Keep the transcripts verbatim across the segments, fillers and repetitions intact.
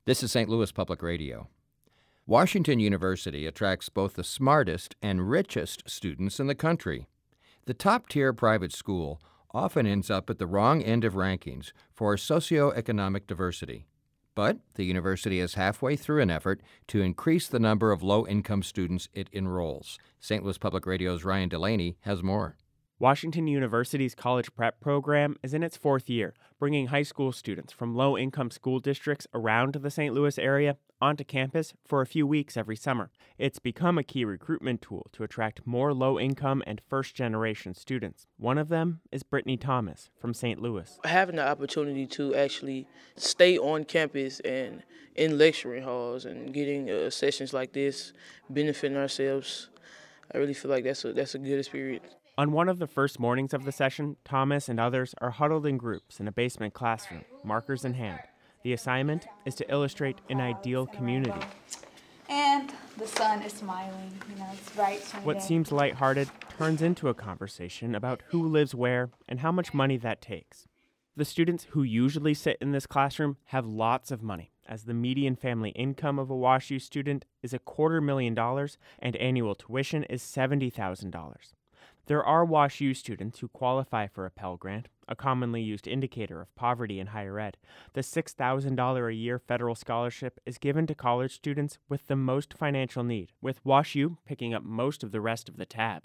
This is Saint Louis Public Radio. Washington University attracts both the smartest and richest students in the country. The top-tier private school often ends up at the wrong end of rankings for socioeconomic diversity. But the university is halfway through an effort to increase the number of low-income students it enrolls. Saint Louis Public Radio's Ryan Delaney has more. Washington University's college prep program is in its fourth year, bringing high school students from low-income school districts around the Saint Louis area onto campus for a few weeks every summer. It's become a key recruitment tool to attract more low-income and first-generation students. One of them is Brittany Thomas from Saint Louis. Having the opportunity to actually stay on campus and in lecturing halls and getting uh, sessions like this, benefiting ourselves, I really feel like that's a, that's a good experience. On one of the first mornings of the session, Thomas and others are huddled in groups in a basement classroom, markers in hand. The assignment is to illustrate an ideal community. And the sun is smiling, you know, it's bright. What seems lighthearted turns into a conversation about who lives where and how much money that takes. The students who usually sit in this classroom have lots of money, as the median family income of a WashU student is a quarter million dollars and annual tuition is seventy thousand dollars. There are WashU students who qualify for a Pell Grant, a commonly used indicator of poverty in higher ed. The six thousand dollars a year federal scholarship is given to college students with the most financial need, with WashU picking up most of the rest of the tab.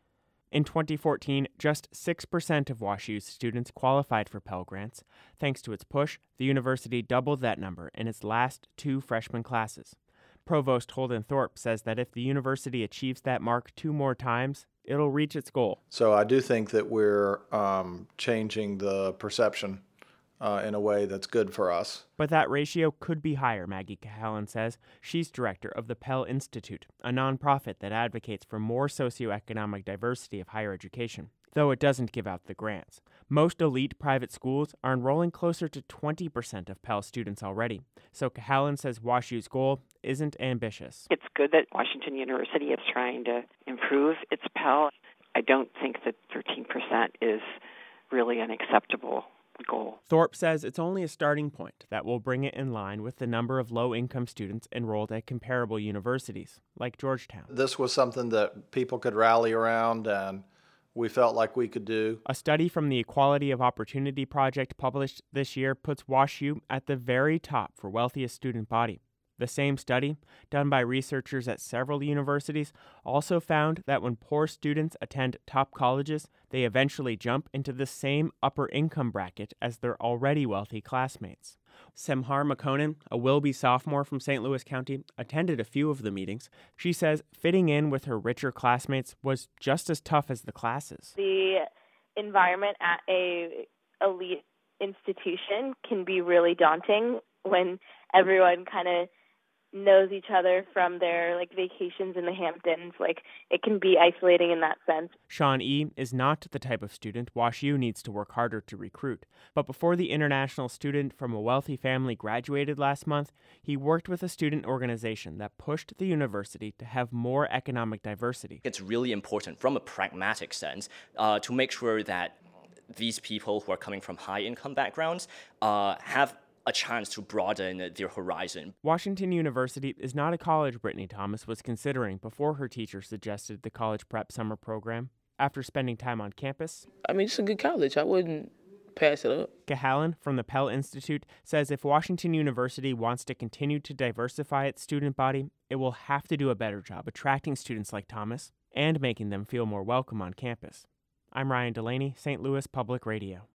In twenty fourteen, just six percent of WashU's students qualified for Pell Grants. Thanks to its push, the university doubled that number in its last two freshman classes. Provost Holden Thorpe says that if the university achieves that mark two more times, it'll reach its goal. So I do think that we're um, changing the perception uh, in a way that's good for us. But that ratio could be higher, Maggie Cahalan says. She's director of the Pell Institute, a nonprofit that advocates for more socioeconomic diversity of higher education, though it doesn't give out the grants. Most elite private schools are enrolling closer to twenty percent of Pell students already. So Cahalan says WashU's goal isn't ambitious. It's good that Washington University is trying to improve its Pell. I don't think that thirteen percent is really an acceptable goal. Thorpe says it's only a starting point that will bring it in line with the number of low-income students enrolled at comparable universities, like Georgetown. This was something that people could rally around and we felt like we could do. A study from the Equality of Opportunity Project published this year puts WashU at the very top for wealthiest student body. The same study, done by researchers at several universities, also found that when poor students attend top colleges, they eventually jump into the same upper income bracket as their already wealthy classmates. Semhar McConan, a Wilby sophomore from Saint Louis County, attended a few of the meetings. She says fitting in with her richer classmates was just as tough as the classes. The environment at a elite institution can be really daunting when everyone kind of knows each other from their like vacations in the Hamptons. Like, it can be isolating in that sense. Sean E. is not the type of student WashU needs to work harder to recruit. But before the international student from a wealthy family graduated last month, he worked with a student organization that pushed the university to have more economic diversity. It's really important from a pragmatic sense uh, to make sure that these people who are coming from high-income backgrounds uh, have a chance to broaden their horizon. Washington University is not a college Brittany Thomas was considering before her teacher suggested the college prep summer program. After spending time on campus, I mean, it's a good college. I wouldn't pass it up. Cahalan from the Pell Institute says if Washington University wants to continue to diversify its student body, it will have to do a better job attracting students like Thomas and making them feel more welcome on campus. I'm Ryan Delaney, Saint Louis Public Radio.